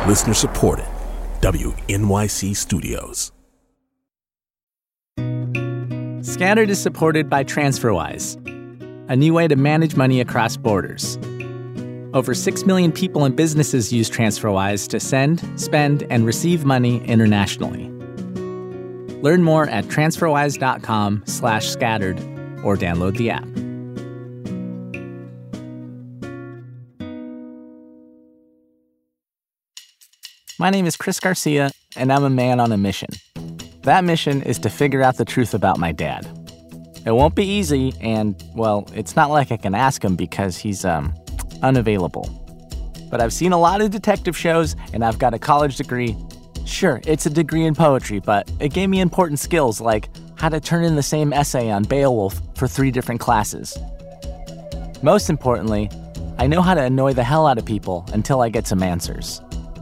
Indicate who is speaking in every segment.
Speaker 1: Listener supported. WNYC Studios.
Speaker 2: Scattered is supported by TransferWise, a new way to manage money across borders. Over 6 million people and businesses use TransferWise to send, spend, and receive money internationally. Learn more at transferwise.com/scattered or download the app. My name is Chris Garcia, and I'm a man on a mission. That mission is to figure out the truth about my dad. It won't be easy, and, well, it's not like I can ask him because he's, unavailable. But I've seen a lot of detective shows, and I've got a college degree. Sure, it's a degree in poetry, but it gave me important skills like how to turn in the same essay on Beowulf for 3 different classes. Most importantly, I know how to annoy the hell out of people until I get some answers.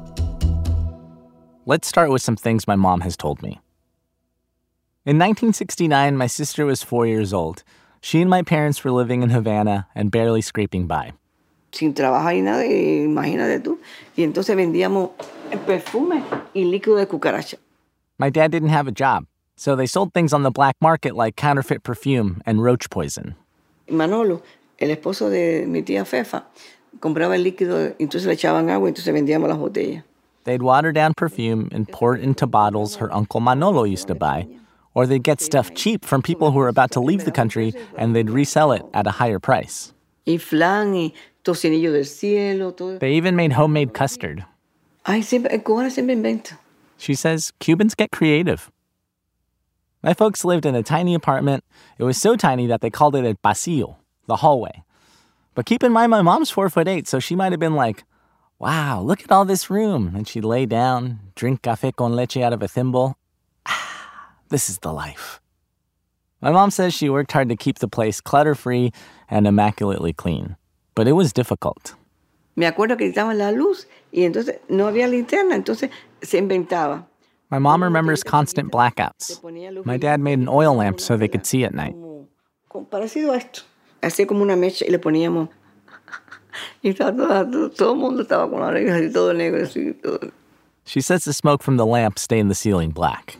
Speaker 2: Let's start with some things my mom has told me. In 1969, my sister was 4 years old. She and my parents were living in Havana and barely scraping by.
Speaker 3: Sin trabajar y nada, imagínate tú. Y entonces vendíamos perfume y líquido de cucaracha.
Speaker 2: My dad didn't have a job, so they sold things on the black market like counterfeit perfume and roach poison.
Speaker 3: Manolo, el esposo de mi tía Fefa, compraba el líquido, entonces le echaban agua, entonces vendíamos las botellas.
Speaker 2: They'd water down perfume and pour it into bottles her uncle Manolo used to buy, or they'd get stuff cheap from people who were about to leave the country and they'd resell it at a higher price.
Speaker 3: Y flan y tocinillo del cielo, todo.
Speaker 2: They even made homemade custard.
Speaker 3: Ay, siempre, el cubano siempre inventa.
Speaker 2: She says Cubans get creative. My folks lived in a tiny apartment. It was so tiny that they called it el pasillo, the hallway. But keep in mind, my mom's 4'8", so she might have been like, wow, look at all this room. And she'd lay down, drink café con leche out of a thimble. This is the life. My mom says she worked hard to keep the place clutter-free and immaculately clean. But it was difficult.
Speaker 3: Me acuerdo que quitaban la luz y entonces no había linterna, entonces se inventaba.
Speaker 2: My mom remembers constant blackouts. My dad made an oil lamp so they could see at night.
Speaker 3: Parecido a esto. Hacía como una mecha y le poníamos. Y todo el mundo estaba con las orejas y todo negro así. Todo.
Speaker 2: She says the smoke from the lamp stained the ceiling black.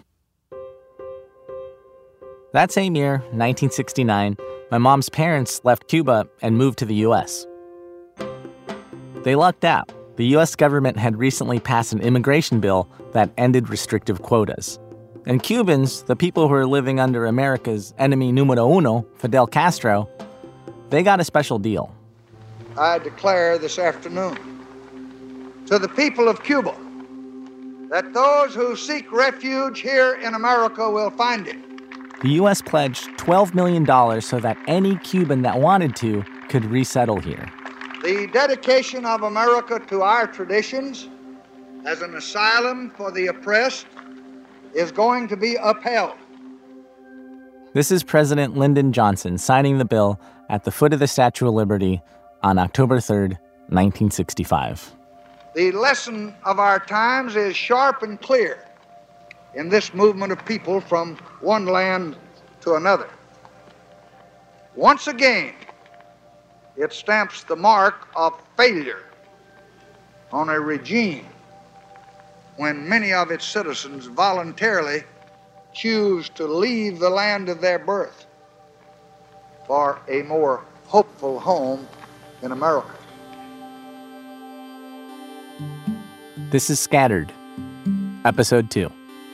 Speaker 2: That same year, 1969, my mom's parents left Cuba and moved to the U.S. They lucked out. The U.S. government had recently passed an immigration bill that ended restrictive quotas. And Cubans, the people who were living under America's enemy numero uno, Fidel Castro, they got a special deal.
Speaker 4: I declare this afternoon to the people of Cuba that those who seek refuge here in America will find it.
Speaker 2: The U.S. pledged $12 million so that any Cuban that wanted to could resettle here.
Speaker 4: The dedication of America to our traditions as an asylum for the oppressed is going to be upheld.
Speaker 2: This is President Lyndon Johnson signing the bill at the foot of the Statue of Liberty on October 3rd, 1965.
Speaker 4: The lesson of our times is sharp and clear in this movement of people from one land to another. Once again, it stamps the mark of failure on a regime when many of its citizens voluntarily choose to leave the land of their birth for a more hopeful home in America.
Speaker 2: This is Scattered, Episode 2.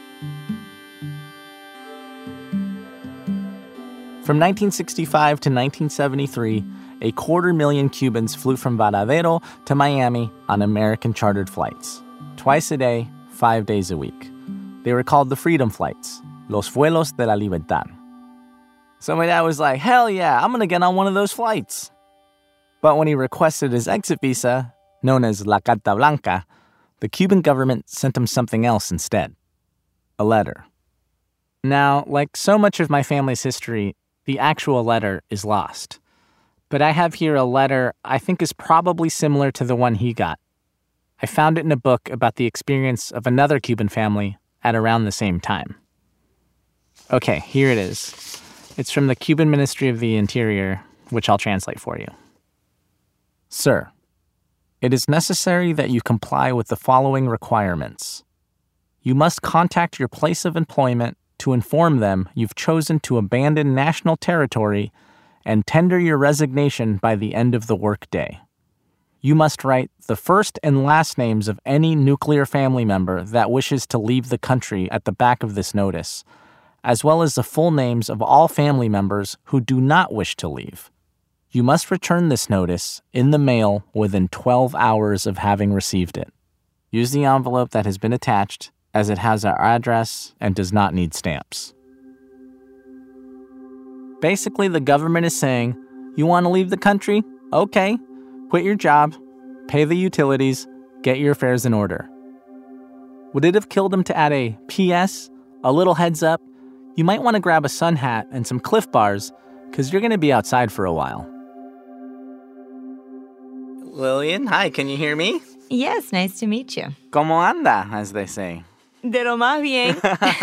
Speaker 2: From 1965 to 1973, 250,000 Cubans flew from Varadero to Miami on American chartered flights. Twice a day, 5 days a week. They were called the Freedom Flights, Los Vuelos de la Libertad. So my dad was like, hell yeah, I'm going to get on one of those flights. But when he requested his exit visa, known as La Carta Blanca, the Cuban government sent him something else instead. A letter. Now, like so much of my family's history, the actual letter is lost. But I have here a letter I think is probably similar to the one he got. I found it in a book about the experience of another Cuban family at around the same time. Okay, here it is. It's from the Cuban Ministry of the Interior, which I'll translate for you. Sir, it is necessary that you comply with the following requirements. You must contact your place of employment to inform them you've chosen to abandon national territory and tender your resignation by the end of the workday. You must write the first and last names of any nuclear family member that wishes to leave the country at the back of this notice, as well as the full names of all family members who do not wish to leave. You must return this notice in the mail within 12 hours of having received it. Use the envelope that has been attached, as it has our address and does not need stamps. Basically, the government is saying, you want to leave the country? Okay, quit your job, pay the utilities, get your affairs in order. Would it have killed him to add a P.S., a little heads up? You might want to grab a sun hat and some Cliff Bars, because you're going to be outside for a while. Lillian, hi, can you hear me?
Speaker 5: Yes, nice to meet you.
Speaker 2: ¿Cómo anda, as they say?
Speaker 5: De lo más bien.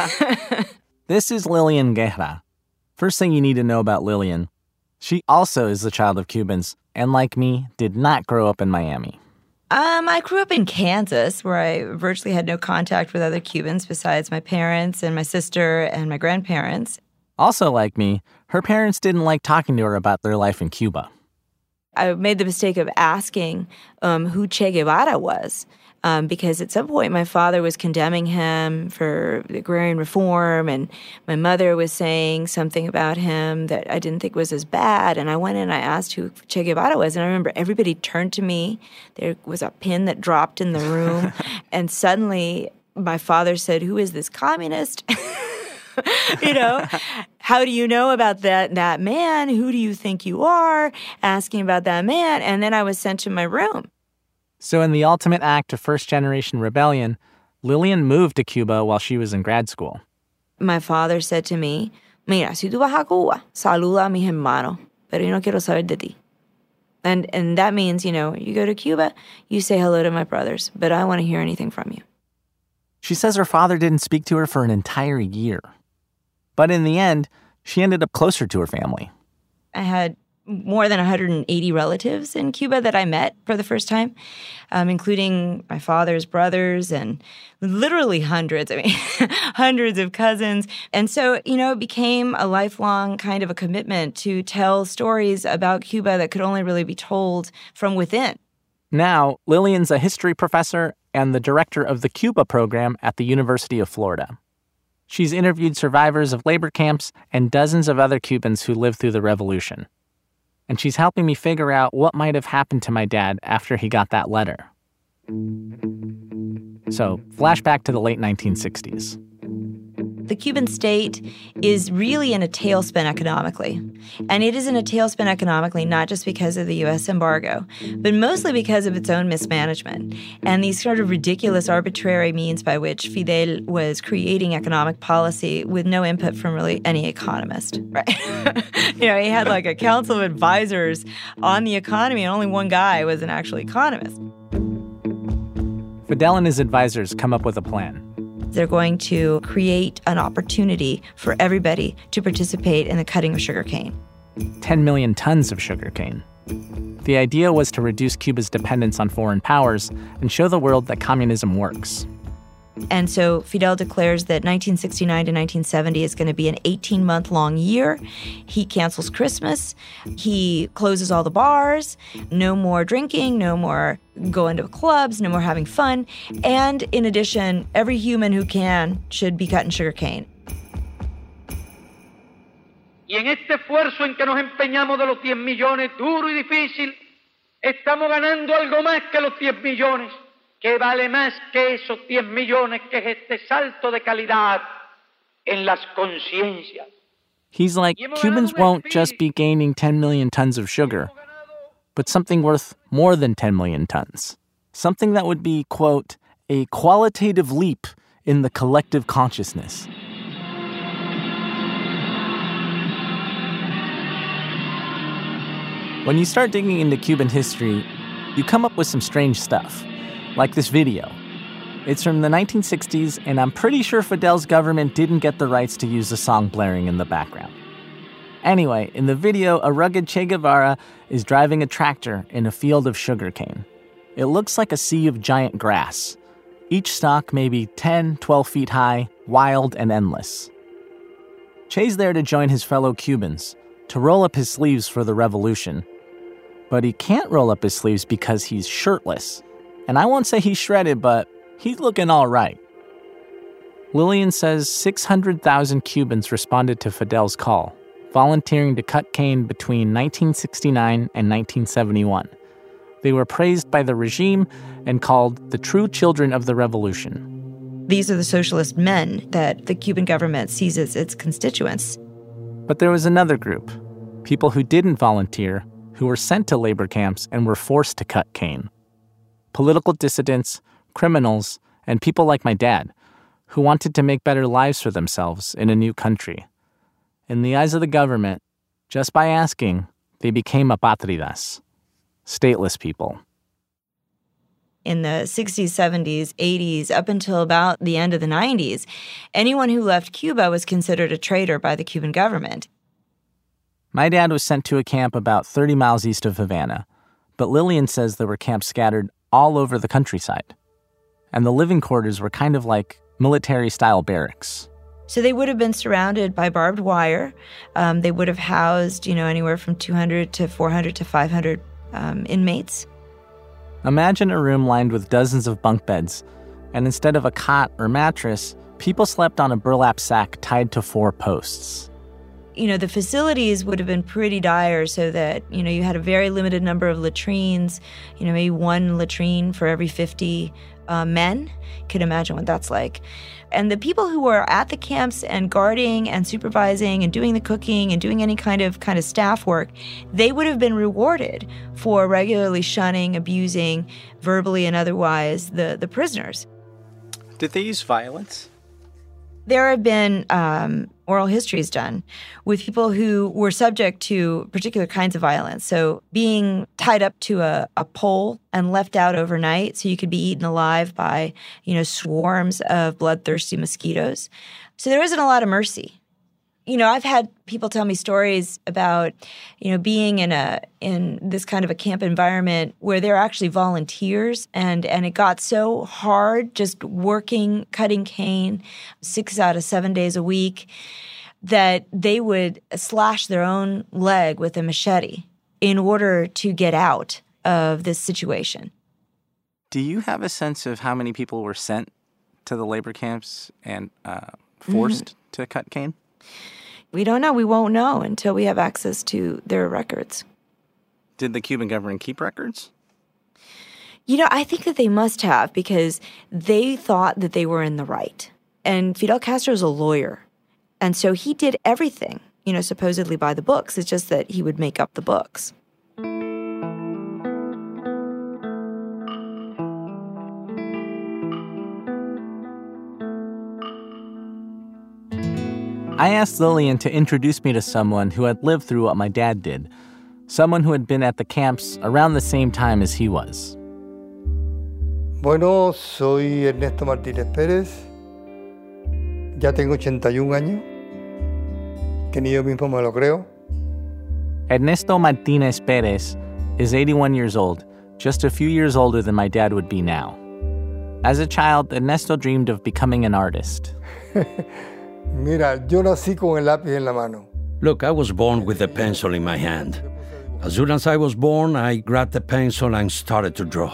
Speaker 2: This is Lillian Guerra. First thing you need to know about Lillian, she also is the child of Cubans, and like me, did not grow up in Miami.
Speaker 5: I grew up in Kansas, where I virtually had no contact with other Cubans besides my parents and my sister and my grandparents.
Speaker 2: Also like me, her parents didn't like talking to her about their life in Cuba.
Speaker 5: I made the mistake of asking who Che Guevara was, because at some point my father was condemning him for agrarian reform, and my mother was saying something about him that I didn't think was as bad. And I went in and I asked who Che Guevara was, and I remember everybody turned to me. There was a pin that dropped in the room, and suddenly my father said, "Who is this communist?" You know, how do you know about that man? Who do you think you are? Asking about that man. And then I was sent to my room.
Speaker 2: So in the ultimate act of first-generation rebellion, Lillian moved to Cuba while she was in grad school.
Speaker 5: My father said to me, "Mira, si tú vas a Cuba, saluda a mis hermanos, pero yo no quiero saber de ti." And that means, you know, you go to Cuba, you say hello to my brothers, but I don't want to hear anything from you.
Speaker 2: She says her father didn't speak to her for an entire year. But in the end, she ended up closer to her family.
Speaker 5: I had more than 180 relatives in Cuba that I met for the first time, including my father's brothers and literally hundreds, hundreds of cousins. And so, you know, it became a lifelong kind of a commitment to tell stories about Cuba that could only really be told from within.
Speaker 2: Now, Lillian's a history professor and the director of the Cuba program at the University of Florida. She's interviewed survivors of labor camps and dozens of other Cubans who lived through the revolution. And she's helping me figure out what might have happened to my dad after he got that letter. So, flashback to the late 1960s.
Speaker 5: The Cuban state is really in a tailspin economically. And it is in a tailspin economically not just because of the U.S. embargo, but mostly because of its own mismanagement and these sort of ridiculous arbitrary means by which Fidel was creating economic policy with no input from really any economist, right? You know, he had like a council of advisors on the economy, and only one guy was an actual economist.
Speaker 2: Fidel and his advisors come up with a plan.
Speaker 5: They're going to create an opportunity for everybody to participate in the cutting of sugarcane.
Speaker 2: 10 million tons of sugarcane. The idea was to reduce Cuba's dependence on foreign powers and show the world that communism works.
Speaker 5: And so Fidel declares that 1969 to 1970 is going to be an 18-month-long year. He cancels Christmas. He closes all the bars. No more drinking, no more going to clubs, no more having fun. And in addition, every human who can should be cutting sugarcane.
Speaker 6: Y en este esfuerzo en que nos empeñamos de los 10 millones, duro y difícil, estamos ganando algo más que los 10 millones. Que vale más que esos 10 millones, que es este salto de calidad en las conciencias.
Speaker 2: He's like, Cubans won't just be gaining 10 million tons of sugar, but something worth more than 10 million tons. Something that would be, quote, a qualitative leap in the collective consciousness. When you start digging into Cuban history, you come up with some strange stuff. Like this video. It's from the 1960s, and I'm pretty sure Fidel's government didn't get the rights to use the song blaring in the background. Anyway, in the video, a rugged Che Guevara is driving a tractor in a field of sugarcane. It looks like a sea of giant grass, each stalk maybe 10, 12 feet high, wild and endless. Che's there to join his fellow Cubans, to roll up his sleeves for the revolution. But he can't roll up his sleeves because he's shirtless. And I won't say he's shredded, but he's looking all right. Lillian says 600,000 Cubans responded to Fidel's call, volunteering to cut cane between 1969 and 1971. They were praised by the regime and called the true children of the revolution.
Speaker 5: These are the socialist men that the Cuban government sees as its constituents.
Speaker 2: But there was another group, people who didn't volunteer, who were sent to labor camps and were forced to cut cane. Political dissidents, criminals, and people like my dad, who wanted to make better lives for themselves in a new country. In the eyes of the government, just by asking, they became apatridas, stateless people.
Speaker 5: In the 60s, 70s, 80s, up until about the end of the 90s, anyone who left Cuba was considered a traitor by the Cuban government.
Speaker 2: My dad was sent to a camp about 30 miles east of Havana, but Lillian says there were camps scattered all over the countryside. And the living quarters were kind of like military-style barracks.
Speaker 5: So they would have been surrounded by barbed wire. They would have housed, anywhere from 200 to 400 to 500 inmates.
Speaker 2: Imagine a room lined with dozens of bunk beds, and instead of a cot or mattress, people slept on a burlap sack tied to 4 posts.
Speaker 5: The facilities would have been pretty dire so that, you had a very limited number of latrines, maybe 1 latrine for every 50 men. You can imagine what that's like. And the people who were at the camps and guarding and supervising and doing the cooking and doing any kind of staff work, they would have been rewarded for regularly shunning, abusing, verbally and otherwise, the prisoners.
Speaker 2: Did they use violence?
Speaker 5: There have been oral histories done with people who were subject to particular kinds of violence. So being tied up to a pole and left out overnight so you could be eaten alive by, swarms of bloodthirsty mosquitoes. So there isn't a lot of mercy. I've had people tell me stories about, being in this kind of a camp environment where they're actually volunteers and it got so hard just working, cutting cane 6 out of 7 days a week that they would slash their own leg with a machete in order to get out of this situation.
Speaker 2: Do you have a sense of how many people were sent to the labor camps and forced to cut cane?
Speaker 5: We don't know. We won't know until we have access to their records.
Speaker 2: Did the Cuban government keep records?
Speaker 5: I think that they must have because they thought that they were in the right. And Fidel Castro's a lawyer. And so he did everything, supposedly by the books. It's just that he would make up the books.
Speaker 2: I asked Lillian to introduce me to someone who had lived through what my dad did, someone who had been at the camps around the same time as he was.
Speaker 7: Bueno, soy Ernesto Martínez Pérez. Ya tengo 81 años, que ni yo mismo me lo creo.
Speaker 2: Ernesto Martínez Pérez is 81 years old, just a few years older than my dad would be now. As a child, Ernesto dreamed of becoming an artist.
Speaker 7: Mira, yo nací con el lápiz en la mano.
Speaker 8: Look, I was born with a pencil in my hand. As soon as I was born, I grabbed the pencil and started to draw.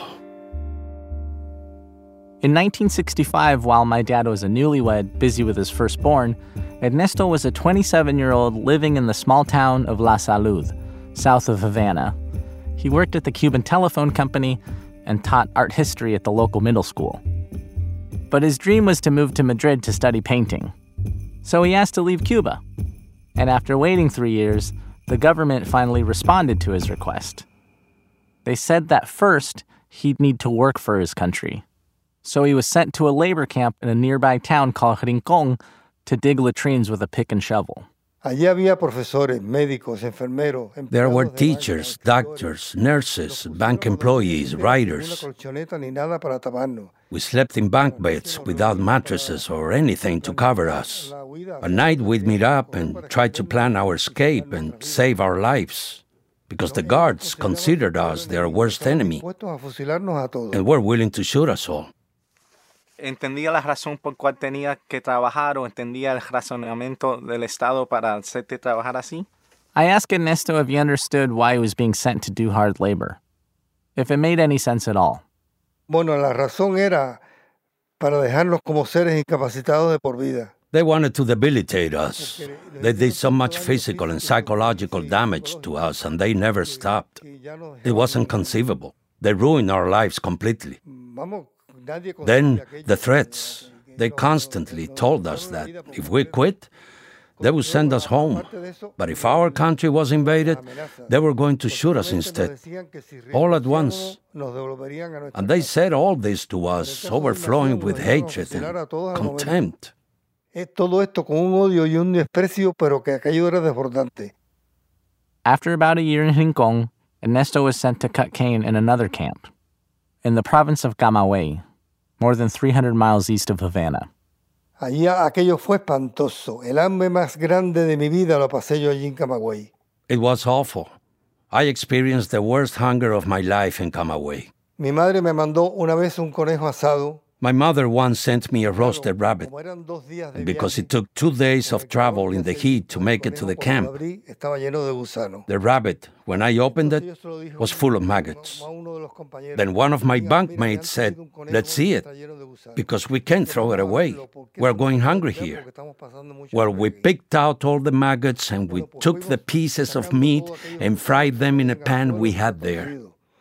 Speaker 2: In 1965, while my dad was a newlywed, busy with his firstborn, Ernesto was a 27-year-old living in the small town of La Salud, south of Havana. He worked at the Cuban telephone company and taught art history at the local middle school. But his dream was to move to Madrid to study painting. So he asked to leave Cuba. And after waiting 3 years, the government finally responded to his request. They said that first, he'd need to work for his country. So he was sent to a labor camp in a nearby town called Rincón to dig latrines with a pick and shovel.
Speaker 7: Allí había profesores, médicos, enfermeros.
Speaker 8: There were teachers, doctors, nurses, bank employees, writers. We slept in bunk beds without mattresses or anything to cover us. At night, we'd meet up and try to plan our escape and save our lives. because the guards considered us their worst enemy and were willing to shoot us all.
Speaker 2: ¿Entendía la razón por cual tenía que trabajar o entendía el razonamiento del Estado para hacerte trabajar así? I asked Ernesto if he understood why he was being sent to do hard labor, if it made any sense at all.
Speaker 7: Bueno, la razón era para dejarnos como seres incapacitados de por vida.
Speaker 8: They wanted to debilitate us. They did so much physical and psychological damage to us, and they never stopped. It wasn't conceivable. They ruined our lives completely. Then the threats. They constantly told us that if we quit, they would send us home. But if our country was invaded, they were going to shoot us instead, all at once. And they said all this to us, overflowing with hatred and contempt.
Speaker 7: Todo esto con un odio y un desprecio, pero que aquello era desbordante.
Speaker 2: After about a year in Rincon, Ernesto was sent to cut cane in another camp, in the province of Camagüey, more than 300 miles east of Havana.
Speaker 7: Allí aquello fue espantoso. El hambre más grande de mi vida lo pasé yo allí en Camagüey.
Speaker 8: It was awful. I experienced the worst hunger of my life in Camagüey.
Speaker 7: Mi madre me mandó una vez un conejo asado.
Speaker 8: My mother once sent me a roasted rabbit, and because it took 2 days of travel in the heat to make it to the camp, the rabbit, when I opened it, was full of maggots. Then one of my bunkmates said, "Let's see it, because we can't throw it away. We're going hungry here." Well, we picked out all the maggots and we took the pieces of meat and fried them in a pan we had there.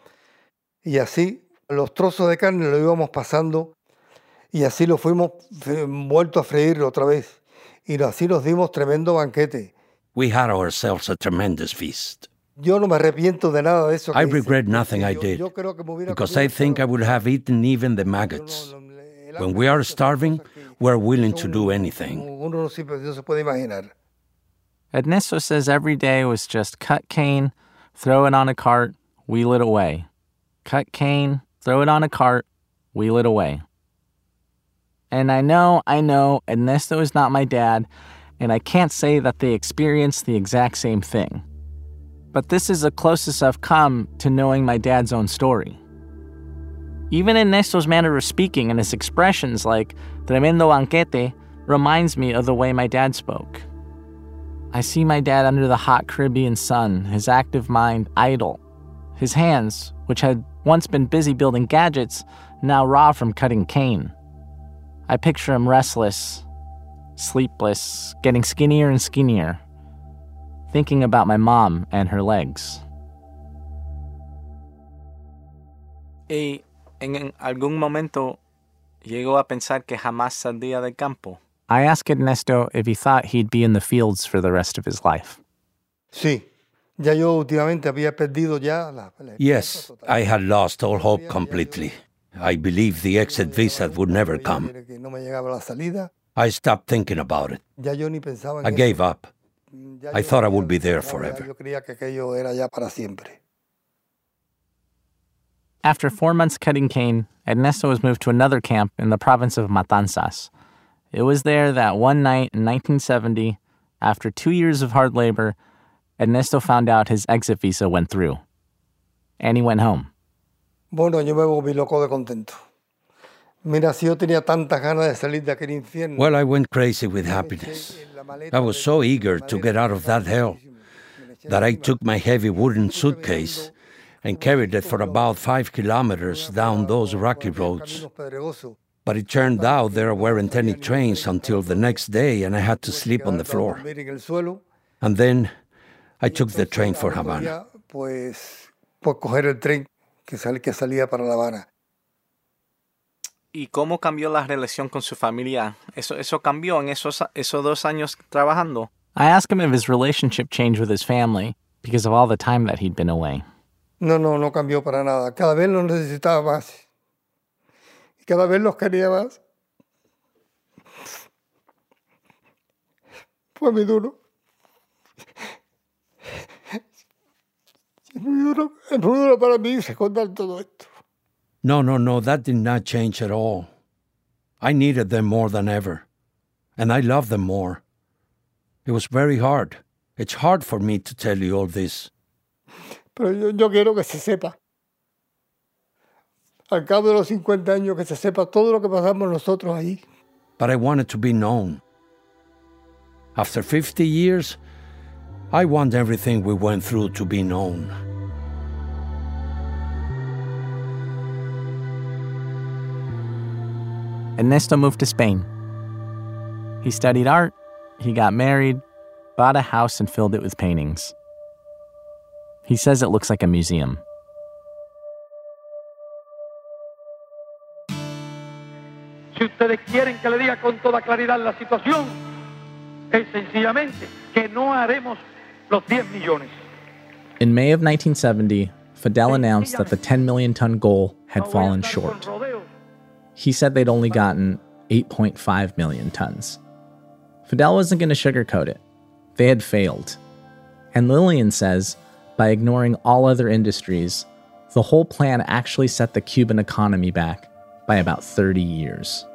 Speaker 7: Y así, los trozos de carne lo íbamos pasando y así lo fuimos vuelto a freír otra vez. Y así nos dimos tremendo banquete.
Speaker 8: We had ourselves a tremendous feast.
Speaker 7: Yo no me arrepiento de nada de eso.
Speaker 8: I regret nothing I did, because I think I would have eaten even the maggots. When we are starving, we're willing to do anything.
Speaker 7: Uno no se puede imaginar.
Speaker 2: Ernesto says every day was just cut cane, throw it on a cart, wheel it away. Cut cane, throw it on a cart, wheel it away. And I know, Ernesto is not my dad, and I can't say that they experienced the exact same thing. But this is the closest I've come to knowing my dad's own story. Even Ernesto's manner of speaking and his expressions like tremendo banquete reminds me of the way my dad spoke. I see my dad under the hot Caribbean sun, his active mind idle. His hands, which had once been busy building gadgets, now raw from cutting cane. I picture him restless, sleepless, getting skinnier and skinnier, thinking about my mom and her legs. ¿Y en algún momento llegó a pensar que jamás saldría del campo? I asked Ernesto if he thought he'd be in the fields for the rest of his life.
Speaker 7: Sí. Ya yo últimamente había perdido ya la
Speaker 8: Yes, I had lost all hope completely. I believed the exit visa would never come. I stopped thinking about it. I gave up. I thought I would be there forever.
Speaker 2: After 4 months cutting cane, Ernesto was moved to another camp in the province of Matanzas. It was there that one night in 1970, after 2 years of hard labor, Ernesto found out his exit visa went through. And he went home.
Speaker 7: Bueno, yo me volví loco de contento. Mira, si yo tenía tantas ganas de salir de aquel infierno.
Speaker 8: Well, I went crazy with happiness. I was so eager to get out of that hell that I took my heavy wooden suitcase and carried it for about 5 kilometers down those rocky roads. But it turned out there weren't any trains until the next day, and I had to sleep on the floor. And then I took the train for Havana.
Speaker 7: Pues coger el tren que salía para La Habana.
Speaker 2: ¿Y cómo cambió la relación con su familia? ¿Eso cambió en esos 2 años trabajando? I asked him if his relationship changed with his family because of all the time that he'd been away.
Speaker 7: No cambió para nada. Cada vez los necesitaba más. Y cada vez los quería más. Fue muy duro. Es muy duro para mí recordar todo esto.
Speaker 8: No, that did not change at all. I needed them more than ever, and I love them more. It was very hard. It's hard for me to tell you all this.
Speaker 7: Pero yo quiero que se sepa. Al cabo de los 50 años, que se sepa todo lo que pasamos nosotros allí.
Speaker 8: But I want it to be known. After 50 years, I want everything we went through to be known.
Speaker 2: Ernesto moved to Spain. He studied art, he got married, bought a house and filled it with paintings. He says it looks like a museum.
Speaker 6: Si ustedes quieren que le diga con toda claridad la situación, es sencillamente que no haremos los 10 millones.
Speaker 2: In May of 1970, Fidel announced that the 10 million ton goal had fallen short. He said they'd only gotten 8.5 million tons. Fidel wasn't going to sugarcoat it. They had failed. And Lillian says, by ignoring all other industries, the whole plan actually set the Cuban economy back by about 30 years.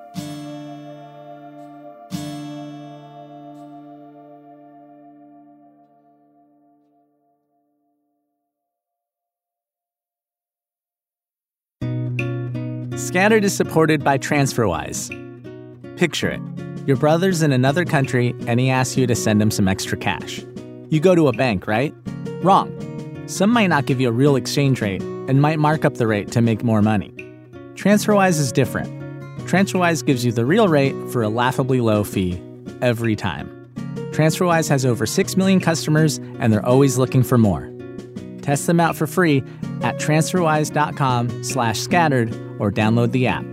Speaker 2: Scattered is supported by TransferWise. Picture it. Your brother's in another country and he asks you to send him some extra cash. You go to a bank, right? Wrong. Some might not give you a real exchange rate and might mark up the rate to make more money. TransferWise is different. TransferWise gives you the real rate for a laughably low fee every time. TransferWise has over 6 million customers and they're always looking for more. Test them out for free at transferwise.com/scattered or download the app.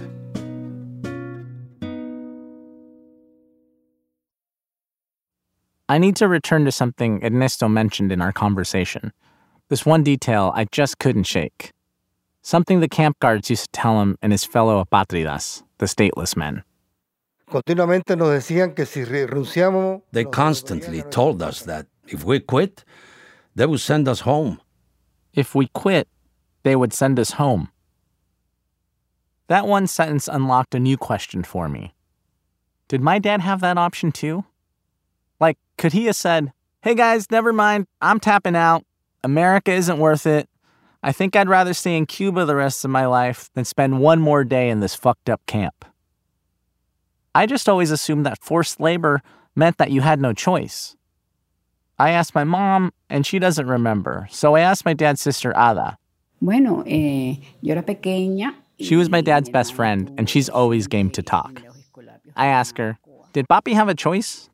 Speaker 2: I need to return to something Ernesto mentioned in our conversation. This one detail I just couldn't shake. Something the camp guards used to tell him and his fellow apátridas, the stateless men.
Speaker 7: Continuamente nos decían que si renunciamos.
Speaker 8: They constantly told us that if we quit, they would send us home.
Speaker 2: If we quit, they would send us home. That one sentence unlocked a new question for me. Did my dad have that option too? Like, could he have said, hey guys, never mind, I'm tapping out. America isn't worth it. I think I'd rather stay in Cuba the rest of my life than spend one more day in this fucked up camp. I just always assumed that forced labor meant that you had no choice. I asked my mom, and she doesn't remember, so I asked my dad's sister, Ada.
Speaker 9: Bueno, yo era pequeña.
Speaker 2: She was my dad's best friend, and she's always game to talk. I asked her, did Papi have a choice?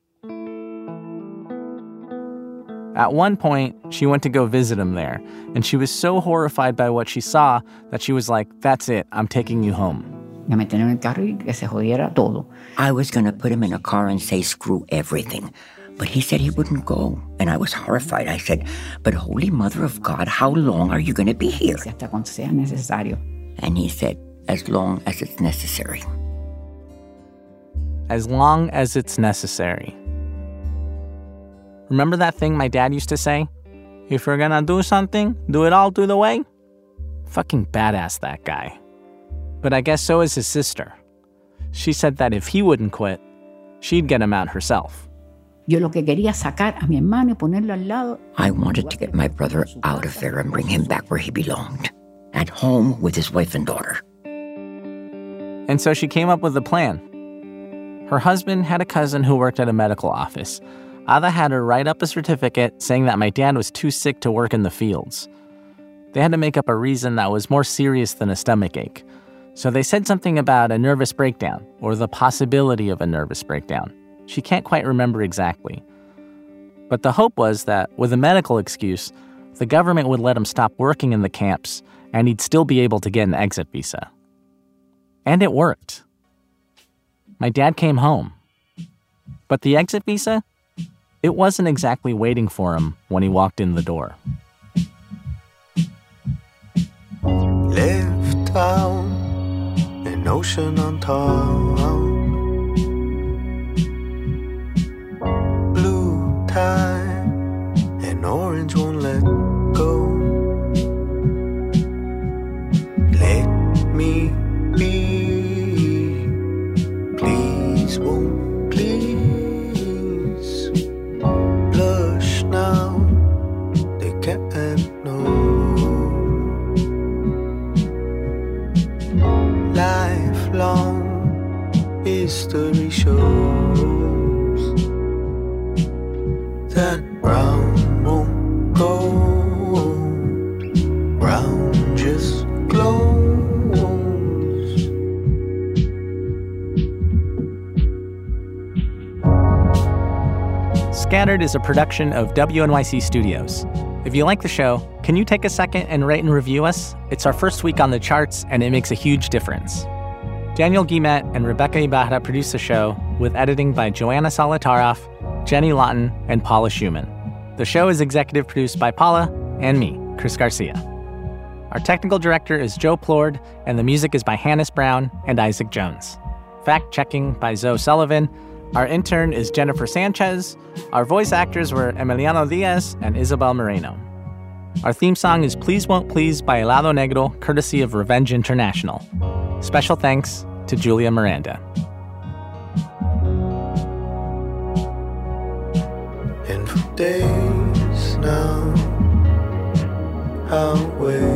Speaker 2: At one point, she went to go visit him there, and she was so horrified by what she saw that she was like, that's it, I'm taking you home.
Speaker 9: Me metieron en el carro y que se jodiera todo.
Speaker 10: I was going to put him in a car and say, screw everything. But he said he wouldn't go, and I was horrified. I said, but Holy Mother of God, how long are you going to be here?
Speaker 9: Hasta cuando sea necesario.
Speaker 10: And he said, as long as it's necessary.
Speaker 2: As long as it's necessary. Remember that thing my dad used to say? If you're gonna do something, do it all through the way? Fucking badass, that guy. But I guess so is his sister. She said that if he wouldn't quit, she'd get him out herself.
Speaker 9: Yo lo que quería sacar a mi hermano y ponerlo al lado.
Speaker 10: I wanted to get my brother out of there and bring him back where he belonged. At home with his wife and daughter.
Speaker 2: And so she came up with a plan. Her husband had a cousin who worked at a medical office. Ada had her write up a certificate saying that my dad was too sick to work in the fields. They had to make up a reason that was more serious than a stomachache. So they said something about a nervous breakdown, or the possibility of a nervous breakdown. She can't quite remember exactly. But the hope was that, with a medical excuse, the government would let him stop working in the camps, and he'd still be able to get an exit visa. And it worked. My dad came home. But the exit visa? It wasn't exactly waiting for him when he walked in the door.
Speaker 11: Left town, an ocean on top. Blue tie, an orange won't let go. Let me be, please won't please. Blush now, they can't lifelong history shows that brown won't go, brown just glows.
Speaker 2: Scattered is a production of WNYC Studios. If you like the show, can you take a second and rate and review us? It's our first week on the charts, and it makes a huge difference. Daniel Guillemette and Rebecca Ibarra produce the show, with editing by Joanna Solitaroff, Jenny Lawton, and Paula Schumann. The show is executive produced by Paula and me, Chris Garcia. Our technical director is Joe Plord, and the music is by Hannes Brown and Isaac Jones. Fact-checking by Zoe Sullivan. Our intern is Jennifer Sanchez. Our voice actors were Emiliano Diaz and Isabel Moreno. Our theme song is Please Won't Please by Helado Negro, courtesy of Revenge International. Special thanks to Julia Miranda.
Speaker 11: And for days now, I'll wait